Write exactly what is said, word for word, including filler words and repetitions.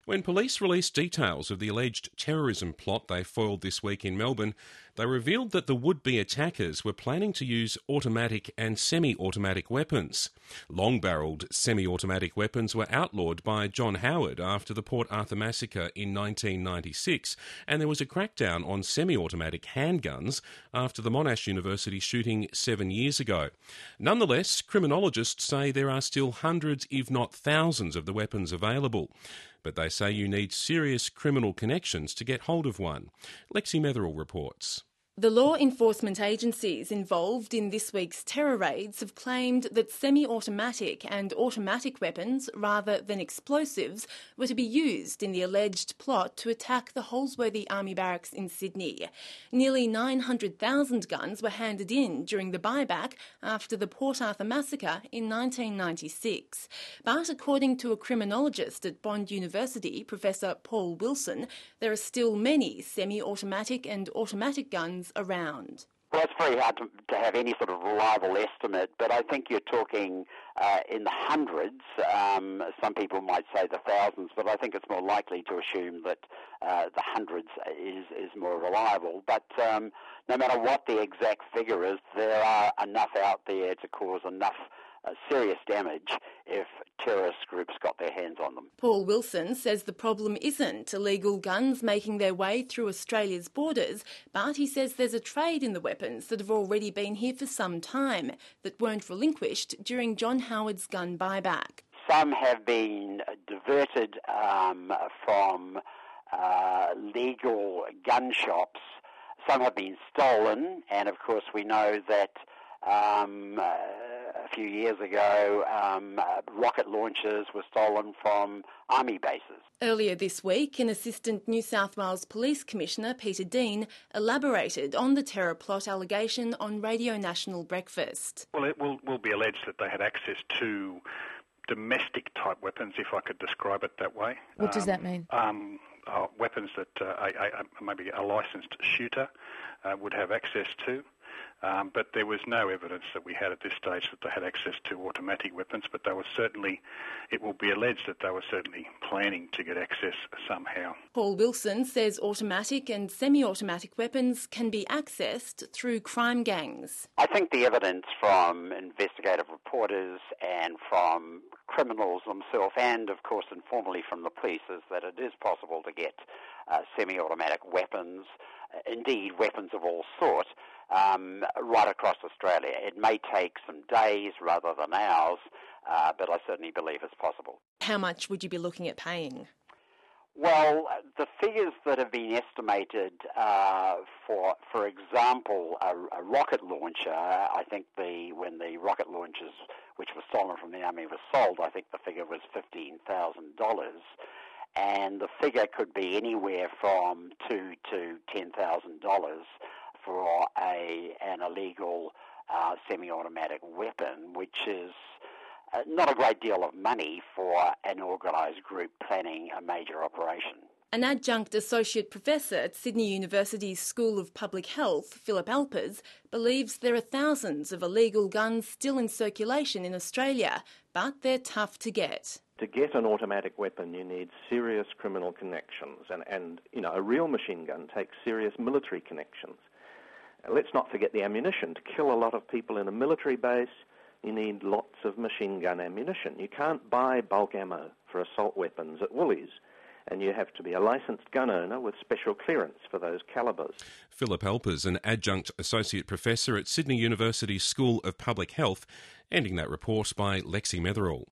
When police released details of the alleged terrorism plot they foiled this week in Melbourne, they revealed that the would-be attackers were planning to use automatic and semi-automatic weapons. Long-barrelled semi-automatic weapons were outlawed by John Howard after the Port Arthur massacre in nineteen ninety-six, and there was a crackdown on semi-automatic handguns after the Monash University shooting seven years ago. Nonetheless, criminologists say there are still hundreds, if not thousands, of the weapons available. But they say you need serious criminal connections to get hold of one. Lexi Metherell reports. The law enforcement agencies involved in this week's terror raids have claimed that semi-automatic and automatic weapons, rather than explosives, were to be used in the alleged plot to attack the Holsworthy Army Barracks in Sydney. Nearly nine hundred thousand guns were handed in during the buyback after the Port Arthur massacre in nineteen ninety-six. But according to a criminologist at Bond University, Professor Paul Wilson, there are still many semi-automatic and automatic guns around. Well, it's very hard to, to have any sort of reliable estimate, but I think you're talking uh, in the hundreds. Um, some people might say the thousands, but I think it's more likely to assume that uh, the hundreds is, is more reliable. But um, no matter what the exact figure is, there are enough out there to cause enough uh, serious damage if terrorist groups got their hands on them. Paul Wilson says the problem isn't illegal guns making their way through Australia's borders, but he says there's a trade in the weapons that have already been here for some time that weren't relinquished during John Howard's gun buyback. Some have been diverted um, from uh, legal gun shops. Some have been stolen, and of course we know that um, uh, a few years ago, um, uh, rocket launchers were stolen from army bases. Earlier this week, an Assistant New South Wales Police Commissioner, Peter Dean, elaborated on the terror plot allegation on Radio National Breakfast. Well, it will, will be alleged that they had access to domestic-type weapons, if I could describe it that way. What does that mean? Um, uh, weapons that uh, a, a, maybe a licensed shooter uh, would have access to. Um, but there was no evidence that we had at this stage that they had access to automatic weapons, but they were certainly, it will be alleged that they were certainly planning to get access somehow. Paul Wilson says automatic and semi-automatic weapons can be accessed through crime gangs. I think the evidence from investigative reporters and from criminals themselves, and of course informally from the police, is that it is possible to get uh, semi-automatic weapons, uh, indeed weapons of all sorts, Um, right across Australia. It may take some days rather than hours, uh, but I certainly believe it's possible. How much would you be looking at paying? Well, the figures that have been estimated uh, for, for example, a, a rocket launcher, I think the when the rocket launchers which were stolen from the army were sold, I think the figure was fifteen thousand dollars. And the figure could be anywhere from two to ten thousand dollars for a an illegal uh, semi-automatic weapon, which is uh, not a great deal of money for an organised group planning a major operation. An adjunct associate professor at Sydney University's School of Public Health, Philip Alpers, believes there are thousands of illegal guns still in circulation in Australia, but they're tough to get. To get an automatic weapon, you need serious criminal connections, and, and you know, a real machine gun takes serious military connections. Let's not forget the ammunition. To kill a lot of people in a military base, you need lots of machine gun ammunition. You can't buy bulk ammo for assault weapons at Woolies, and you have to be a licensed gun owner with special clearance for those calibers. Philip Alpers, an adjunct associate professor at Sydney University's School of Public Health, ending that report by Lexi Metherell.